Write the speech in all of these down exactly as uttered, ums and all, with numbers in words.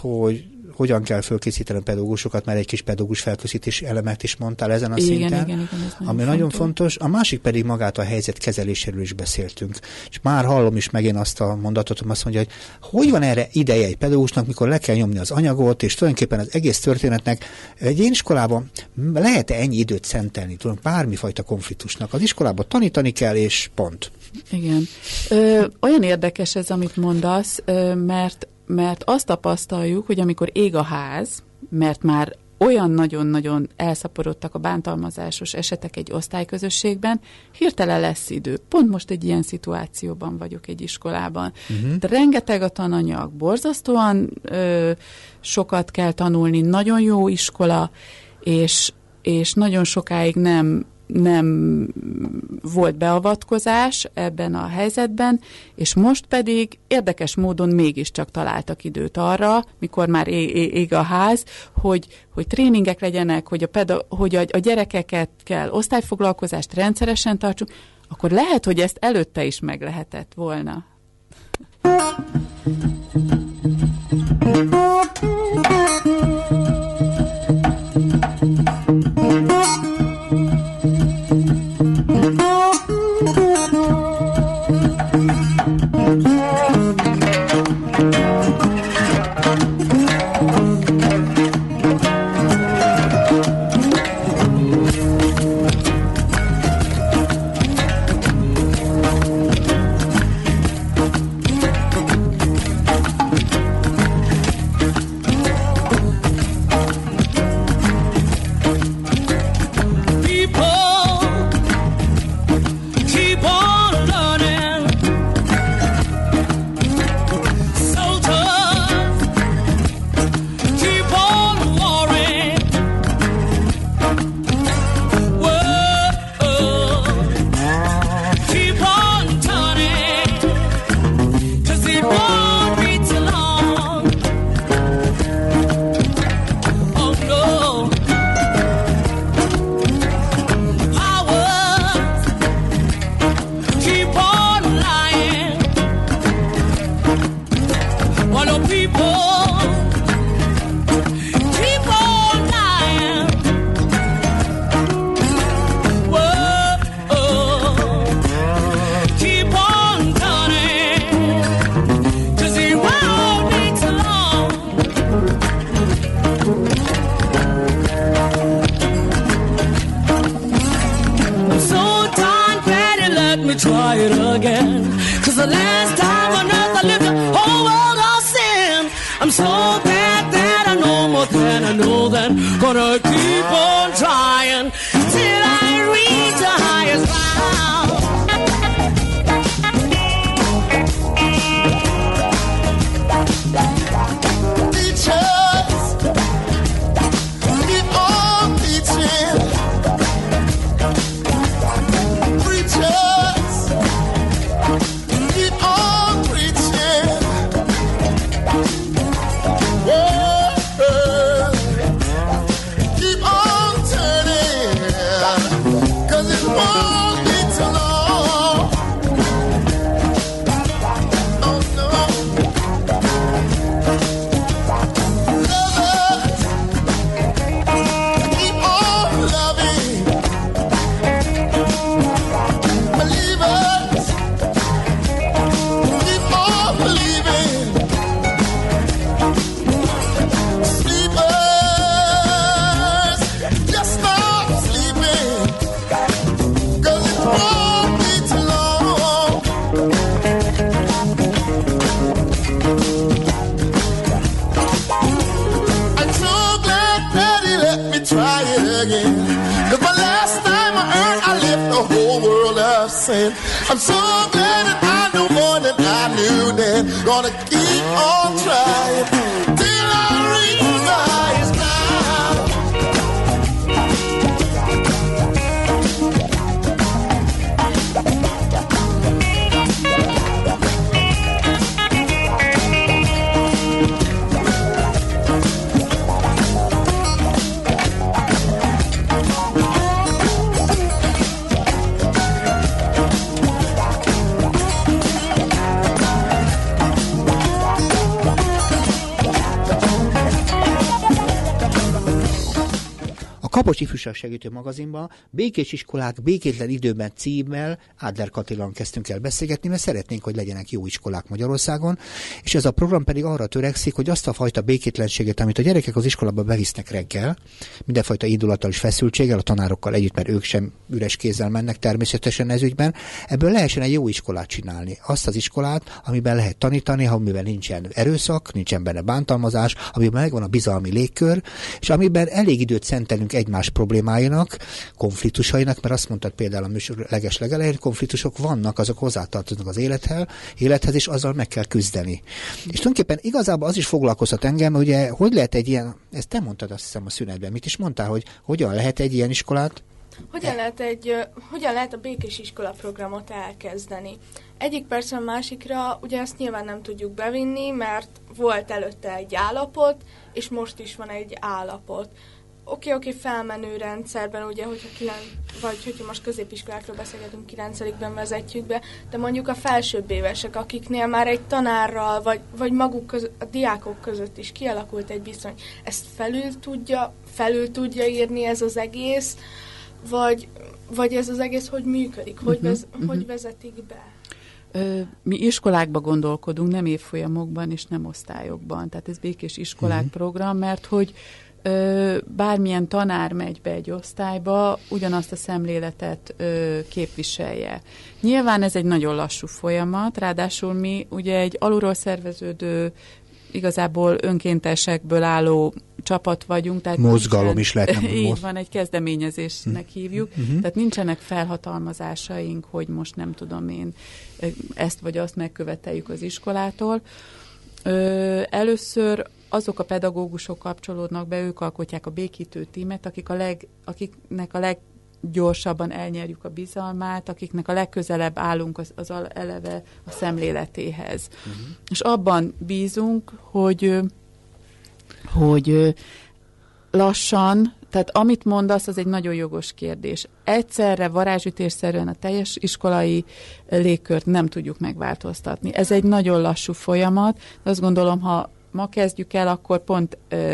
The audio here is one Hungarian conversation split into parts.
hogy hogyan kell fölkészíteni a pedagógusokat, mert egy kis pedagógus felkészítési elemet is mondtál ezen a igen, szinten, igen, igen, ez ami nagyon fontos. fontos. A másik pedig magát a helyzet kezeléséről is beszéltünk. És már hallom is megint azt a mondatot, hogy azt mondja, hogy hogy van erre ideje egy pedagógusnak, mikor le kell nyomni az anyagot, és tulajdonképpen az egész történetnek egy én iskolában lehet-e ennyi időt szentelni, tudom, bármifajta konfliktusnak. Az iskolában tanítani kell, és pont. Igen. Ö, olyan érdekes ez, amit mondasz, ö, mert mert azt tapasztaljuk, hogy amikor ég a ház, mert már olyan nagyon-nagyon elszaporodtak a bántalmazásos esetek egy osztályközösségben, hirtelen lesz idő. Pont most egy ilyen szituációban vagyok egy iskolában. Uh-huh. De rengeteg a tananyag, borzasztóan ö, sokat kell tanulni, nagyon jó iskola, és, és nagyon sokáig nem nem volt beavatkozás ebben a helyzetben, és most pedig érdekes módon mégiscsak találtak időt arra, mikor már ég, ég a ház, hogy, hogy tréningek legyenek, hogy, a, peda- hogy a, a gyerekeket kell osztályfoglalkozást rendszeresen tartsuk, akkor lehet, hogy ezt előtte is meg lehetett volna. I'm so glad that I know more than I knew then. Gonna keep on trying till I reach the highest Kapocs Ifjúság Segítő Magazinban Békés iskolák békétlen időben címmel Adler Katilan kezdtünk el beszélgetni, mert szeretnénk, hogy legyenek jó iskolák Magyarországon, és ez a program pedig arra törekszik, hogy azt a fajta békétlenséget, amit a gyerekek az iskolába bevisznek reggel, mindenfajta indulattal és feszültséggel, a tanárokkal együtt, mert ők sem üres kézzel mennek természetesen ez ügyben, ebből lehessen egy jó iskolát csinálni. Azt az iskolát, amiben lehet tanítani, amiben nincsen erőszak, nincsen benne bántalmazás, amiben megvan a bizalmi légkör, és amiben elég időt szentelünk egymás problémáinak, konfliktusainak, mert azt mondtad például a műsor leges legelején, konfliktusok vannak, azok hozzátartoznak az élethez, élethez, és azzal meg kell küzdeni. És tulajdonképpen igazából az is foglalkoztat engem, ugye, hogy lehet egy ilyen, ezt te mondtad azt hiszem a szünetben, mit is mondtál, hogy hogyan lehet egy ilyen iskolát? Hogyan lehet, egy, hogyan lehet a Békés Iskola programot elkezdeni? Egyik percről a másikra ugye ezt nyilván nem tudjuk bevinni, mert volt előtte egy állapot, és most is van egy állapot. Oké, oké, felmenő rendszerben, ugye, hogyha kilenc, vagy hogyha most középiskolákról beszélgetünk, kilencedikben vezetjük be, de mondjuk a felsőbb évesek, akiknél már egy tanárral, vagy, vagy maguk között, a diákok között is kialakult egy viszony, ezt felül tudja, felül tudja írni ez az egész, vagy, vagy ez az egész hogy működik, hogy, uh-huh, vez, uh-huh. hogy vezetik be? Ö, mi iskolákba gondolkodunk, nem évfolyamokban és nem osztályokban. Tehát ez Békés Iskolák uh-huh. program, mert hogy ö, bármilyen tanár megy be egy osztályba, ugyanazt a szemléletet ö, képviselje. Nyilván ez egy nagyon lassú folyamat, ráadásul mi ugye egy alulról szerveződő, igazából önkéntesekből álló csapat vagyunk. Tehát mozgalom nincsen, is lehet. Nem így van, egy kezdeményezésnek hívjuk. Uh-huh. Tehát nincsenek felhatalmazásaink, hogy most nem tudom én ezt vagy azt megköveteljük az iskolától. Ö, először azok a pedagógusok kapcsolódnak be, ők alkotják a békítő tímet, akik a leg, akiknek a leggyorsabban elnyerjük a bizalmát, akiknek a legközelebb állunk az, az eleve a szemléletéhez. Uh-huh. És abban bízunk, hogy, hogy lassan, tehát amit mondasz, az egy nagyon jogos kérdés. Egyszerre, varázsütésszerűen a teljes iskolai légkört nem tudjuk megváltoztatni. Ez egy nagyon lassú folyamat, de azt gondolom, ha ma kezdjük el, akkor pont ö,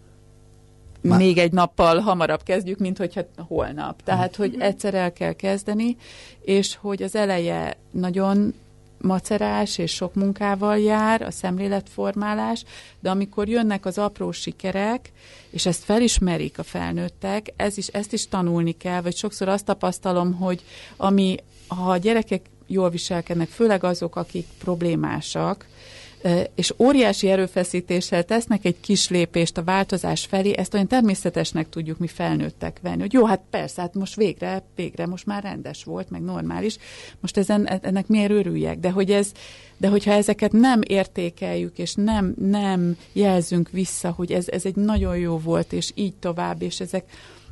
még egy nappal hamarabb kezdjük, mint hogyha holnap. Tehát, hogy egyszer el kell kezdeni, és hogy az eleje nagyon macerás és sok munkával jár, a szemléletformálás, de amikor jönnek az apró sikerek, és ezt felismerik a felnőttek, ez is, ezt is tanulni kell, vagy sokszor azt tapasztalom, hogy ami, ha a gyerekek jól viselkednek, főleg azok, akik problémásak, és óriási erőfeszítéssel tesznek egy kis lépést a változás felé, ezt olyan természetesnek tudjuk mi felnőttek venni, hogy jó, hát persze, hát most végre, végre most már rendes volt, meg normális, most ezen, ennek miért örüljek, de hogy ez, de hogyha ezeket nem értékeljük, és nem, nem jelzünk vissza, hogy ez, ez egy nagyon jó volt, és így tovább, és ezek,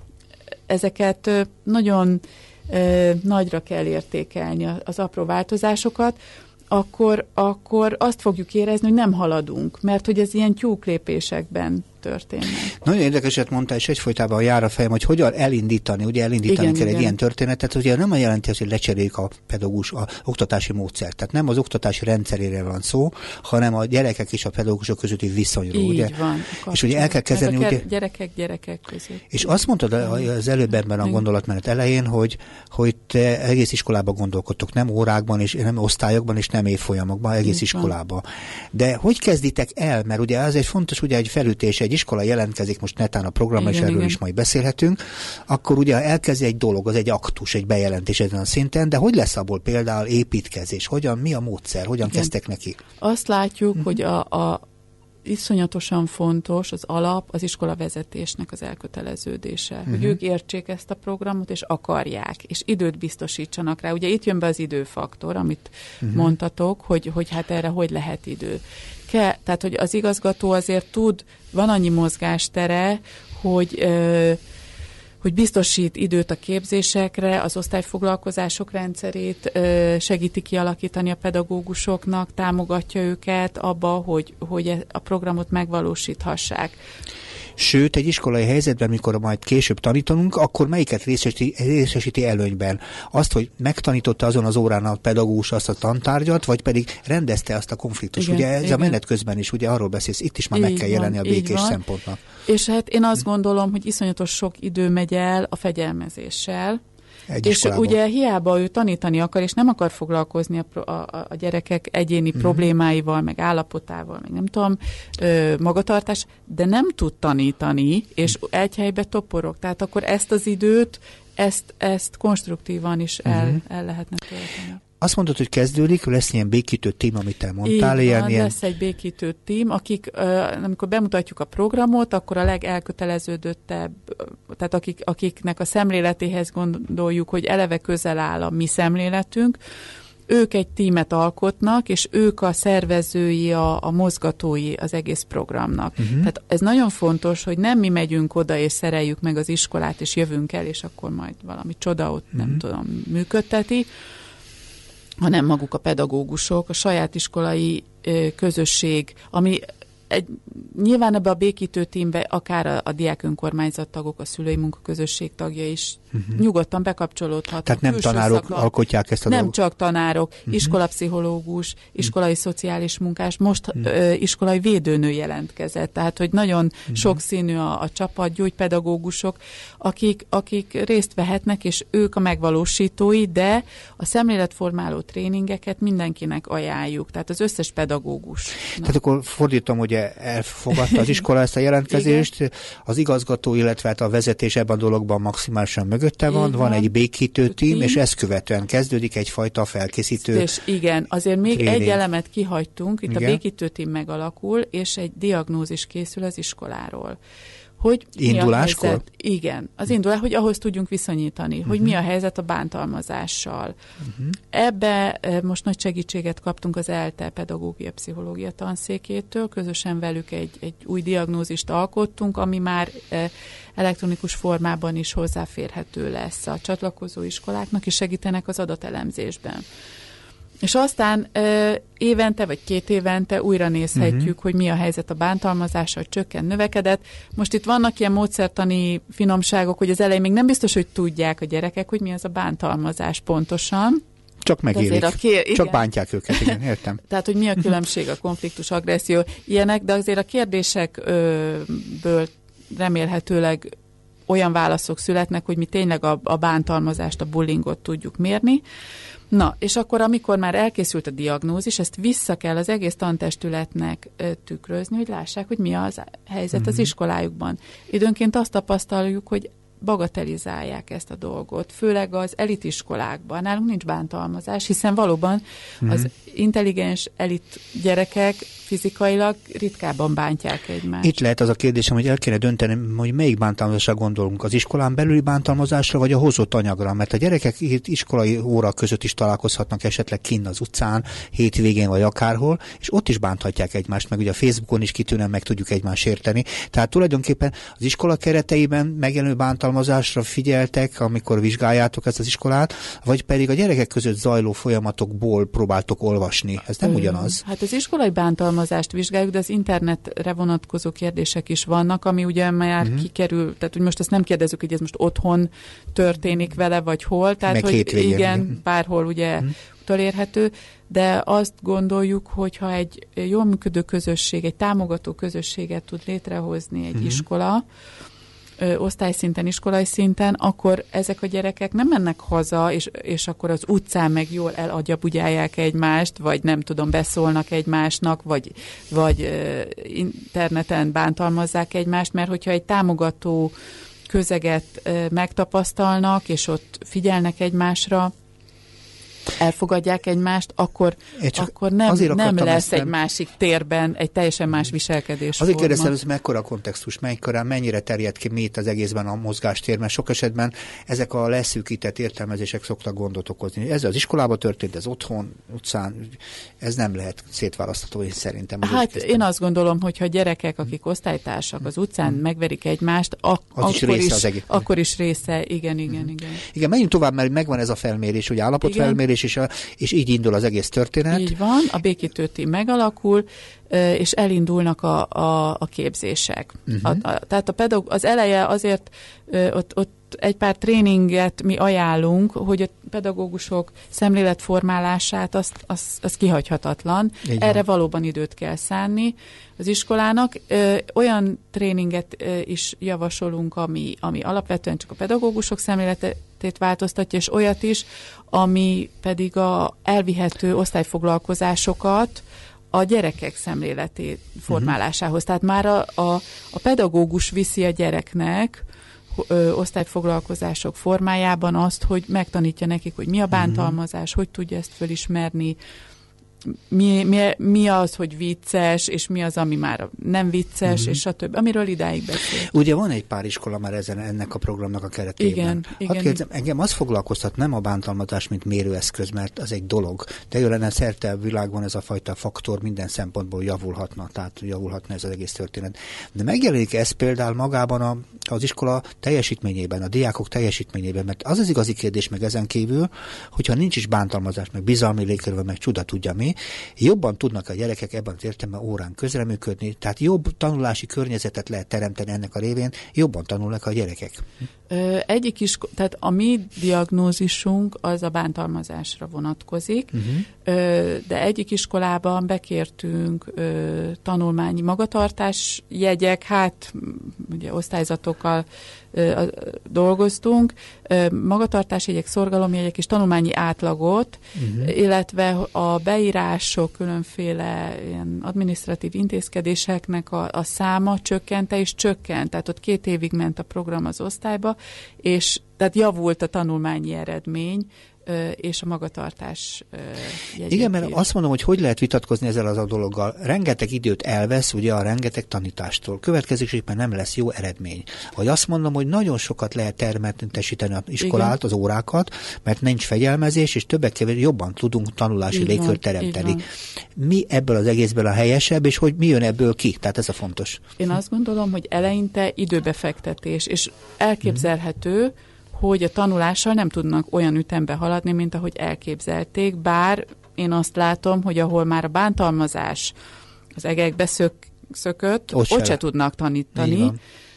ezeket nagyon eh, nagyra kell értékelni, az apró változásokat, Akkor, akkor azt fogjuk érezni, hogy nem haladunk, mert hogy ez ilyen tyúklépésekben történnek. Nagyon érdekeset mondta, és egyfolytában jár a fejem, hogy hogyan elindítani, ugye elindítani igen, kell igen. egy ilyen történetet, ugye nem jelenti azt, hogy lecseréljük a pedagógus a oktatási módszert. Tehát nem az oktatási rendszerére van szó, hanem a gyerekek és a pedagógusok közötti viszonyról. Így ugye? Van. És ugye el kell kezdeni... Ugye, ugye, gyerekek gyerekek között. És azt mondtad az előbb ebben a gondolatmenet elején, hogy, hogy te egész iskolában gondolkodtok, nem órákban, és nem osztályokban, és nem évfolyamokban, egész így iskolában. Van. De hogy kezditek el? Mert ugye ez egy fontos, ugye egy felütés, egy iskola jelentkezik, most netán a program, és erről igen. is majd beszélhetünk, akkor ugye elkezdi egy dolog, az egy aktus, egy bejelentés ezen a szinten, de hogy lesz abból például építkezés? Hogyan, mi a módszer? Hogyan igen. kezdtek neki? Azt látjuk, uh-huh. hogy a, a iszonyatosan fontos az alap az iskola vezetésnek az elköteleződése. Uh-huh. Hogy ők értsék ezt a programot, és akarják, és időt biztosítsanak rá. Ugye itt jön be az időfaktor, amit uh-huh. mondtatok, hogy, hogy hát erre hogy lehet idő. Ke, tehát, hogy az igazgató azért tud, van annyi mozgástere, hogy, ö, hogy biztosít időt a képzésekre, az osztályfoglalkozások rendszerét ö, segíti kialakítani a pedagógusoknak, támogatja őket abba, hogy, hogy a programot megvalósíthassák. Sőt, egy iskolai helyzetben, mikor majd később tanítanunk, akkor melyiket részesíti, részesíti előnyben? Azt, hogy megtanította azon az órán a pedagógus azt a tantárgyat, vagy pedig rendezte azt a konfliktust. Igen, ugye ez igen. a menet közben is, ugye arról beszélsz, itt is már így meg kell jelenni van, a békés szempontnak. És hát én azt gondolom, hogy iszonyatos sok idő megy el a fegyelmezéssel, egy és iskolában. Ugye hiába ő tanítani akar, és nem akar foglalkozni a, a, a gyerekek egyéni mm. problémáival, meg állapotával, meg nem tudom, ö, magatartás, de nem tud tanítani, és mm. egy helybe toporog. Tehát akkor ezt az időt, ezt, ezt konstruktívan is el, mm. el lehetne tölteni. Azt mondod, hogy kezdődik, lesz ilyen békítő tím, amit te mondtál. Így ilyen, van, ilyen... lesz egy békítő tím, akik, amikor bemutatjuk a programot, akkor a legelköteleződöttebb, tehát akik, akiknek a szemléletéhez gondoljuk, hogy eleve közel áll a mi szemléletünk, ők egy tímet alkotnak, és ők a szervezői, a, a mozgatói az egész programnak. Uh-huh. Tehát ez nagyon fontos, hogy nem mi megyünk oda, és szereljük meg az iskolát, és jövünk el, és akkor majd valami csoda ott, uh-huh. nem tudom, működteti, hanem maguk a pedagógusok, a saját iskolai ö, közösség, ami egy, nyilván ebbe a békítő tímbe akár a, a diák önkormányzat tagok, a szülői munkaközösség tagja is uh-huh. nyugodtan bekapcsolódhatnak. Tehát nem tanárok szakak, alkotják ezt a Nem dolgot. csak tanárok, uh-huh. iskolapszichológus, iskolai uh-huh. szociális munkás, most uh-huh. ö, iskolai védőnő jelentkezett, tehát hogy nagyon uh-huh. sokszínű a, a csapat, gyógypedagógusok, akik, akik részt vehetnek, és ők a megvalósítói, de a szemléletformáló tréningeket mindenkinek ajánljuk, tehát az összes pedagógus. Tehát akkor fordítom, hogy elfogadta az iskola ezt a jelentkezést, az igazgató, illetve a vezetés ebben a dologban maximálisan mögötte van, van, van egy békítő tím, tím, és ezt követően kezdődik egyfajta felkészítő És igen, azért még tréning. Egy elemet kihagytunk, itt igen. a békítő tím megalakul, és egy diagnózis készül az iskoláról. Hogy Induláskor? Mi a helyzet? Igen, az indulás, hogy ahhoz tudjunk viszonyítani, uh-huh. hogy mi a helyzet a bántalmazással. Uh-huh. Ebbe most nagy segítséget kaptunk az ELTE pedagógia pszichológia tanszékétől, közösen velük egy, egy új diagnózist alkottunk, ami már elektronikus formában is hozzáférhető lesz a csatlakozó iskoláknak, és segítenek az adatelemzésben. És aztán ö, évente vagy két évente újra nézhetjük, uh-huh. hogy mi a helyzet a bántalmazással, csökken, növekedett. Most itt vannak ilyen módszertani finomságok, hogy az elején még nem biztos, hogy tudják a gyerekek, hogy mi az a bántalmazás pontosan. Csak megélik. Kér... Csak bántják őket, igen, értem. Tehát, hogy mi a különbség a konfliktus, agresszió, ilyenek, de azért a kérdésekből remélhetőleg olyan válaszok születnek, hogy mi tényleg a, a bántalmazást, a bullyingot tudjuk mérni. Na, és akkor, amikor már elkészült a diagnózis, ezt vissza kell az egész tantestületnek ö, tükrözni, hogy lássák, hogy mi az helyzet uh-huh. az iskolájukban. Időnként azt tapasztaljuk, hogy bagatelizálják ezt a dolgot, főleg az elitiskolákban. Nálunk nincs bántalmazás, hiszen valóban uh-huh. az intelligens elit gyerekek fizikailag ritkábban bántják egymást. Itt lehet az a kérdésem, hogy el kéne dönteni, hogy melyik bántalmazásra gondolunk, az iskolán belüli bántalmazásra, vagy a hozott anyagra, mert a gyerekek itt iskolai óra között is találkozhatnak esetleg kinn az utcán, hétvégén vagy akárhol, és ott is bánthatják egymást, meg ugye a Facebookon is kitűnően meg tudjuk egymást érteni. Tehát tulajdonképpen az iskola kereteiben megjelenő bántalmazásra figyeltek, amikor vizsgáljátok ezt az iskolát, vagy pedig a gyerekek között zajló folyamatokból próbáltok olvasni. Ez nem ugyanaz. Hát az iskolai bántalmazást vizsgáljuk, de az internetre vonatkozó kérdések is vannak, ami ugye már uh-huh. kikerül, tehát hogy most ezt nem kérdezzük, hogy ez most otthon történik vele, vagy hol, tehát meg hogy hétvégén. Igen, bárhol ugye uh-huh. utolérhető, de azt gondoljuk, hogyha egy jól működő közösség, egy támogató közösséget tud létrehozni egy uh-huh. iskola, ö, osztályszinten, iskolai szinten, akkor ezek a gyerekek nem mennek haza, és, és akkor az utcán meg jól elagyabudjálják egymást, vagy nem tudom, beszólnak egymásnak, vagy, vagy ö, interneten bántalmazzák egymást, mert hogyha egy támogató közeget ö, megtapasztalnak, és ott figyelnek egymásra, elfogadják egymást, akkor, akkor nem, nem lesz egy másik térben egy teljesen más viselkedés. Azért kérdeztem, hogy mekkora a kontextus, mekkora, mennyire terjed ki mi itt az egészben a mozgástér, mert sok esetben ezek a leszűkített értelmezések szoktak gondot okozni. Ez az iskolában történt, ez otthon, utcán, ez nem lehet szétválasztható, én szerintem. Hát én azt gondolom, hogyha gyerekek, akik osztálytársak az utcán hmm. megverik egymást, ak- az akkor, is része is, az egész. akkor is része, igen, igen, hmm. igen. Igen, menjünk tovább, mert megvan ez a felmérés, hogy állapotfelmérés, kezelés, és, a, és így indul az egész történet. Így van, a békítő tím megalakul, és elindulnak a, a, a képzések. Uh-huh. A, a, tehát a pedagóg, az eleje azért ott, ott egy pár tréninget mi ajánlunk, hogy a pedagógusok szemléletformálását azt, az, az kihagyhatatlan. Igen. Erre valóban időt kell szánni az iskolának. Ö, olyan tréninget ö, is javasolunk, ami, ami alapvetően csak a pedagógusok szemléletét változtatja, és olyat is, ami pedig a elvihető osztályfoglalkozásokat a gyerekek szemléletét formálásához. Tehát már a, a, a pedagógus viszi a gyereknek ö, osztályfoglalkozások formájában azt, hogy megtanítja nekik, hogy mi a bántalmazás, uh-huh. hogy tudja ezt fölismerni, mi, mi, mi az, hogy vicces, és mi az, ami már nem vicces, uh-huh. és stb. Amiről idáig beszél. Ugye van egy pár iskola már ezen, ennek a programnak a keretében. Igen, igen. Hát kérdezem, engem az foglalkoztat, nem a bántalmazás, mint mérőeszköz, mert az egy dolog. De jó lenne, szerte a világban ez a fajta faktor minden szempontból javulhatna, tehát javulhatna ez az egész történet. De megjelenik ez például magában a, az iskola teljesítményében, a diákok teljesítményében, mert az az igazi kérdés meg ezen kívül, hogyha nincs is bántalmazás, meg bizalmi légkörben, meg csuda tudja mi, jobban tudnak a gyerekek ebben az értelemben órán közreműködni, tehát jobb tanulási környezetet lehet teremteni ennek a révén, jobban tanulnak a gyerekek. Ö, egyik is, tehát a mi diagnózisunk az a bántalmazásra vonatkozik, uh-huh. ö, de egyik iskolában bekértünk ö, tanulmányi magatartás jegyek, hát ugye osztályzatokkal ö, dolgoztunk, ö, magatartásjegyek, szorgalomjegyek és tanulmányi átlagot, uh-huh. illetve a beírások, különféle ilyen adminisztratív intézkedéseknek a, a száma csökkente és csökkent, tehát ott két évig ment a program az osztályba, és tehát javult a tanulmányi eredmény, és a magatartás jegyek. Igen, mert azt mondom, hogy hogy lehet vitatkozni ezzel az a dologgal. Rengeteg időt elvesz, ugye a rengeteg tanítástól. Következésképpen nem lesz jó eredmény. Vagy azt mondom, hogy nagyon sokat lehet termetesíteni az iskolát, igen. az órákat, mert nincs fegyelmezés, és többek kevésbé jobban tudunk tanulási légkört teremteni. Mi ebből az egészből a helyesebb, és hogy mi jön ebből ki? Tehát ez a fontos. Én azt gondolom, hogy eleinte időbefektetés, és elképzelhető, hmm. hogy a tanulással nem tudnak olyan ütembe haladni, mint ahogy elképzelték, bár én azt látom, hogy ahol már a bántalmazás az egekbe szök, szökött, ott, ott se tudnak tanítani,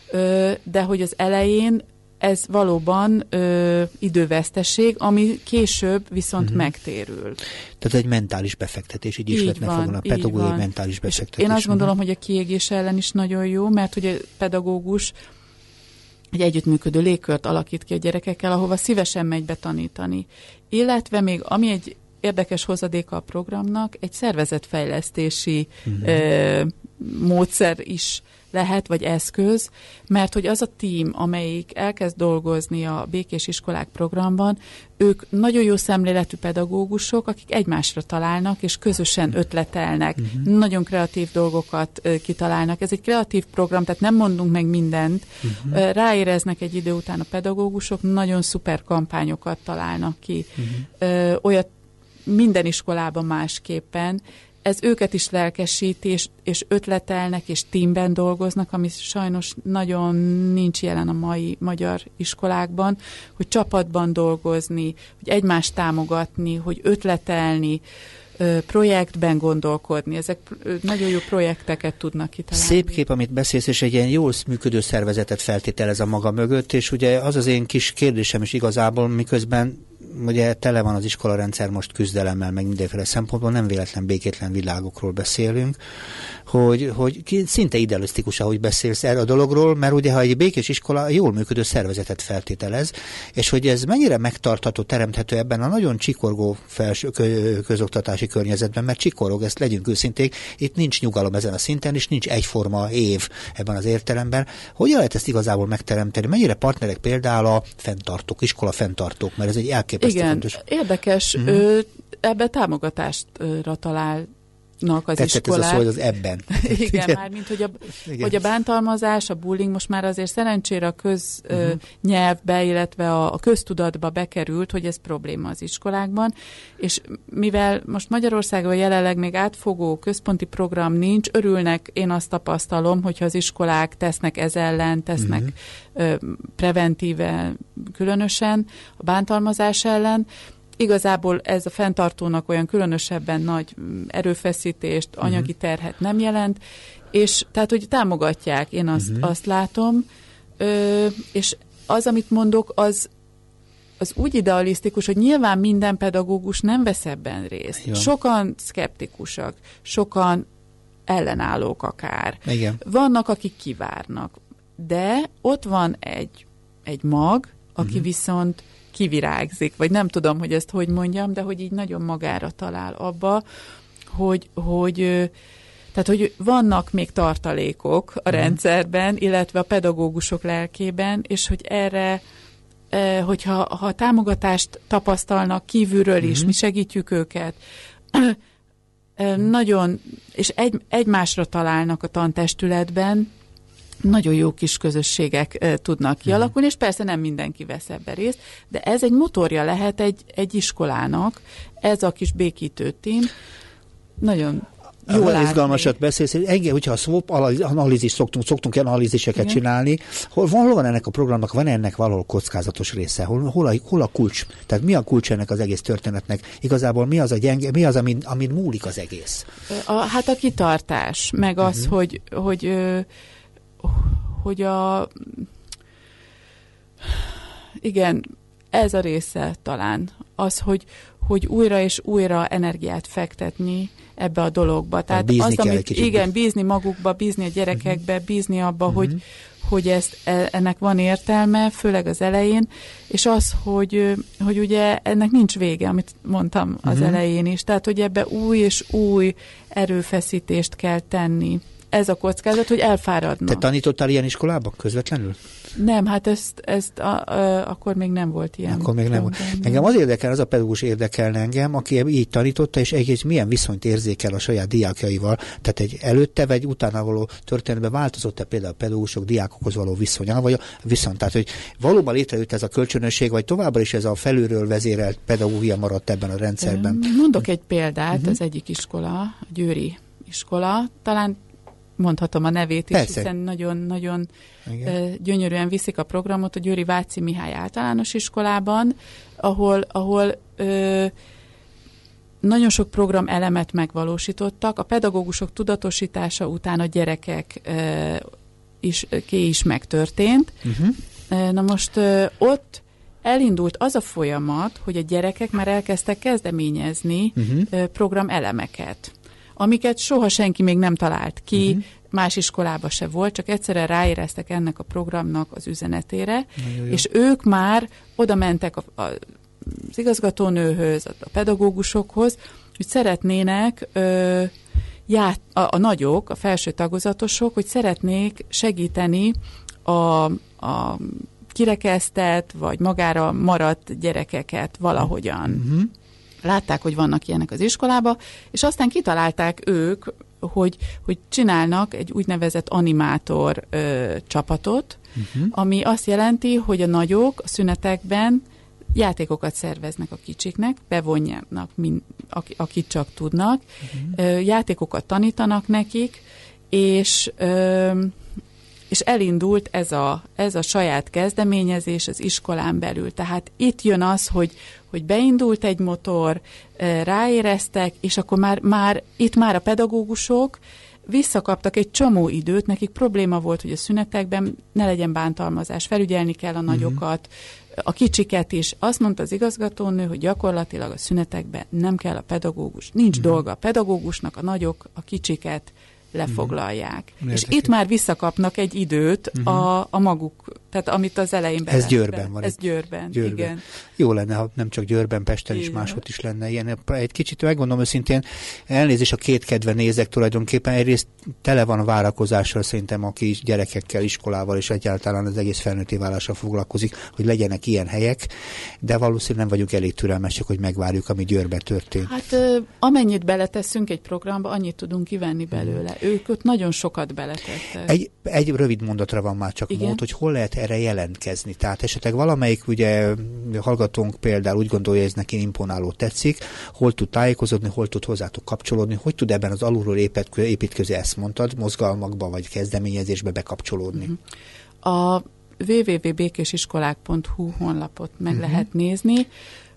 de hogy az elején ez valóban ö, időveszteség, ami később viszont uh-huh. megtérül. Tehát egy mentális befektetés, így is így lehetne fogni a pedagógiai mentális befektetés. Én azt gondolom, hogy a kiégés ellen is nagyon jó, mert hogy a pedagógus egy együttműködő légkört alakít ki a gyerekekkel, ahova szívesen megy betanítani. Illetve még, ami egy érdekes hozadéka a programnak, egy szervezetfejlesztési uh-huh. ö, módszer is lehet, vagy eszköz, mert hogy az a tím, amelyik elkezd dolgozni a Békés Iskolák programban, ők nagyon jó szemléletű pedagógusok, akik egymásra találnak, és közösen ötletelnek, uh-huh. nagyon kreatív dolgokat uh, kitalálnak. Ez egy kreatív program, tehát nem mondunk meg mindent. Uh-huh. Uh, ráéreznek egy idő után a pedagógusok, nagyon szuper kampányokat találnak ki. Uh-huh. Uh, olyat minden iskolában másképpen. Ez őket is lelkesíti, és, és ötletelnek, és tímben dolgoznak, ami sajnos nagyon nincs jelen a mai magyar iskolákban, hogy csapatban dolgozni, hogy egymást támogatni, hogy ötletelni, projektben gondolkodni. Ezek nagyon jó projekteket tudnak kitalálni. Szép kép, amit beszélsz, és egy ilyen jól működő szervezetet feltételez a maga mögött, és ugye az az én kis kérdésem is igazából, miközben ugye tele van az iskolarendszer most küzdelemmel, meg mindenféle szempontból, nem véletlen békétlen világokról beszélünk, hogy, hogy szinte idealisztikus, ahogy beszélsz erről a dologról, mert ugye ha egy békés iskola jól működő szervezetet feltételez, és hogy ez mennyire megtartható, teremthető ebben a nagyon csikorgó felső közoktatási környezetben, mert csikorog, ezt legyünk őszinték, itt nincs nyugalom ezen a szinten, és nincs egyforma év ebben az értelemben. Hogyan lehet ezt igazából megteremteni? Mennyire partnerek például a fenntartók, iskola fenntartók, mert ez egy elképesztő igen, fontos. Érdekes, mm-hmm. ő ebbe támogatásra talál az tetszett iskolák. Ez a szó, hogy az ebben. Igen, már mint hogy a, hogy a bántalmazás, a bullying most már azért szerencsére a köznyelvbe, uh-huh. illetve a, a köztudatba bekerült, hogy ez probléma az iskolákban, és mivel most Magyarországon jelenleg még átfogó központi program nincs, örülnek, én azt tapasztalom, hogyha az iskolák tesznek ez ellen, tesznek uh-huh. preventíve különösen a bántalmazás ellen, igazából ez a fenntartónak olyan különösebben nagy erőfeszítést, anyagi uh-huh. terhet nem jelent, és tehát, hogy támogatják, én azt, uh-huh. azt látom, ö, és az, amit mondok, az, az úgy idealisztikus, hogy nyilván minden pedagógus nem vesz ebben részt. Igen. Sokan szkeptikusak, sokan ellenállók akár. Igen. Vannak, akik kivárnak, de ott van egy, egy mag, aki uh-huh. viszont kivirágzik, vagy nem tudom, hogy ezt hogy mondjam, de hogy így nagyon magára talál abba, hogy, hogy, tehát, hogy vannak még tartalékok a uh-huh. rendszerben, illetve a pedagógusok lelkében, és hogy erre, hogyha ha támogatást tapasztalnak kívülről is, uh-huh. mi segítjük őket, nagyon, és egy, egymásra találnak a tantestületben, nagyon jó kis közösségek e, tudnak kialakulni, és persze nem mindenki vesz ebbe részt, de ez egy motorja lehet egy, egy iskolának, ez a kis békítő tím. Nagyon jó látni. Izgalmasat beszélsz, hogy engem, hogyha a swap analízis szoktunk, szoktunk analíziseket Igen. csinálni, hol van, van ennek a programnak, van ennek valahol kockázatos része, hol, hol, a, hol a kulcs, tehát mi a kulcs ennek az egész történetnek, igazából mi az, a gyenge, mi az amin, amin múlik az egész? A, hát a kitartás, meg az, uh-huh. hogy, hogy hogy a igen, ez a része talán az, hogy, hogy újra és újra energiát fektetni ebbe a dologba. Tehát bízni az, kell amit, egy kicsit. igen, bízni magukba, bízni a gyerekekbe, uh-huh. bízni abba, uh-huh. hogy, hogy ezt, ennek van értelme, főleg az elején, és az, hogy, hogy ugye ennek nincs vége, amit mondtam az uh-huh. elején is. Tehát, hogy ebbe új és új erőfeszítést kell tenni. Ez a kockázat, hogy elfáradnak. Te tanítottál ilyen iskolában közvetlenül? Nem, hát ezt, ezt a, a, akkor még nem volt ilyen. Akkor még nem volt. Engem az érdekel, az a pedagógus érdekelne engem, aki így tanította, és egész milyen viszonyt érzékel a saját diákjaival. Tehát egy előtte vagy utána való történetben változott-e például a pedagógusok diákokhoz való viszonya, vagy a viszont. Tehát, hogy valóban létrejött ez a kölcsönösség, vagy továbbra is ez a felülről vezérelt pedagógia maradt ebben a rendszerben. Mondok egy példát, uh-huh. az egyik iskola, a győri iskola, talán mondhatom a nevét is, Persze. hiszen nagyon-nagyon gyönyörűen viszik a programot a Győri Váci Mihály általános iskolában, ahol, ahol ö, nagyon sok program elemet megvalósítottak. A pedagógusok tudatosítása után a gyerekek ö, is, ké is megtörtént. Uh-huh. Na most ö, ott elindult az a folyamat, hogy a gyerekek már elkezdtek kezdeményezni uh-huh. ö, program elemeket, amiket soha senki még nem talált ki, uh-huh. más iskolába se volt, csak egyszerűen ráéreztek ennek a programnak az üzenetére, jó, jó. és ők már oda mentek a, a, az igazgatónőhöz, a pedagógusokhoz, hogy szeretnének, ö, ját, a, a nagyok, a felső tagozatosok, hogy szeretnék segíteni a, a kirekesztett, vagy magára maradt gyerekeket valahogyan. Uh-huh. Látták, hogy vannak ilyenek az iskolába, és aztán kitalálták ők, hogy, hogy csinálnak egy úgynevezett animátor ö, csapatot, uh-huh. ami azt jelenti, hogy a nagyok a szünetekben játékokat szerveznek a kicsiknek, bevonjanak, min, akit csak tudnak, uh-huh. ö, játékokat tanítanak nekik, és... Ö, és elindult ez a, ez a saját kezdeményezés az iskolán belül. Tehát itt jön az, hogy, hogy beindult egy motor, ráéreztek, és akkor már, már itt már a pedagógusok visszakaptak egy csomó időt, nekik probléma volt, hogy a szünetekben ne legyen bántalmazás, felügyelni kell a nagyokat, a kicsiket is. Azt mondta az igazgatónő, hogy gyakorlatilag a szünetekben nem kell a pedagógus, nincs uh-huh. dolga a pedagógusnak, a nagyok, a kicsiket lefoglalják. Uh-huh. És itt már visszakapnak egy időt uh-huh. a, a maguk, tehát amit az elején Ez Győrben van. Ez Győrben, Győrben. igen. Jó lenne, ha nem csak Győrben, Pesten is, máshol is lenne ilyen. Egy kicsit megmondom őszintén, elnézés a két kedve nézek tulajdonképpen, egyrészt tele van a várakozással szerintem, aki gyerekekkel, iskolával és egyáltalán az egész felnőtté válással foglalkozik, hogy legyenek ilyen helyek, de valószínűleg nem vagyunk elég türelmesek, hogy megvárjuk, ami Győrben történt. Hát amennyit beleteszünk egy programba, annyit tudunk kivenni belőle. Hmm. Ők ott nagyon sokat beletettek. Egy, egy rövid mondatra van már csak Igen? mód, hogy hol lehet erre jelentkezni. Tehát esetleg valamelyik ugye hallgatónk például úgy gondolja, hogy ez neki imponáló tetszik, hol tud tájékozódni, hol tud hozzátok kapcsolódni, hogy tud ebben az alulról építkező, ezt mondtad, mozgalmakba vagy kezdeményezésbe bekapcsolódni. A double-u double-u double-u pont békésiskolák pont hu honlapot meg uh-huh. lehet nézni.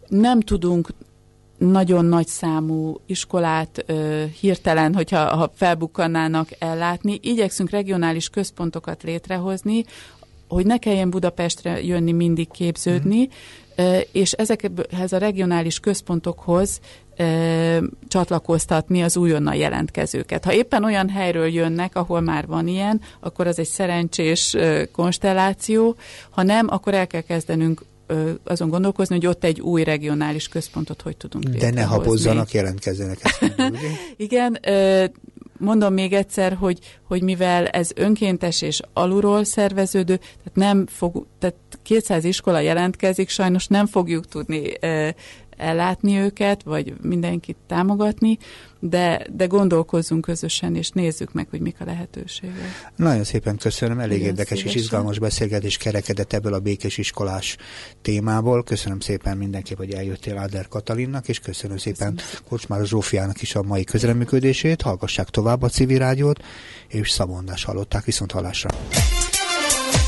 nem tudunk nagyon nagy számú iskolát ö, hirtelen, hogyha ha felbukkannának ellátni. Igyekszünk regionális központokat létrehozni, hogy ne kelljen Budapestre jönni mindig képződni, mm. ö, és ezekhez a regionális központokhoz ö, csatlakoztatni az újonnan jelentkezőket. Ha éppen olyan helyről jönnek, ahol már van ilyen, akkor az egy szerencsés ö, konstelláció, ha nem, akkor el kell kezdenünk azon gondolkozni, hogy ott egy új regionális központot hogy tudunk létrehozni. De ne habozzanak, jelentkezzenek ezt. Igen, mondom még egyszer, hogy, hogy mivel ez önkéntes és alulról szerveződő, tehát nem fog, tehát kétszáz iskola jelentkezik, sajnos nem fogjuk tudni ellátni őket, vagy mindenkit támogatni, de, de gondolkozzunk közösen, és nézzük meg, hogy mik a lehetőségek. Nagyon szépen köszönöm, elég Igen, érdekes szívesen. és izgalmas beszélgetés kerekedett ebből a békés iskolás témából. Köszönöm szépen mindenképp, hogy eljöttél Áder Katalinnak, és köszönöm szépen, szépen. Kocsmáros Zsófiának is a mai közreműködését. Hallgassák tovább a Civil Rádiót, és Szabondás hallották, viszont hallásra.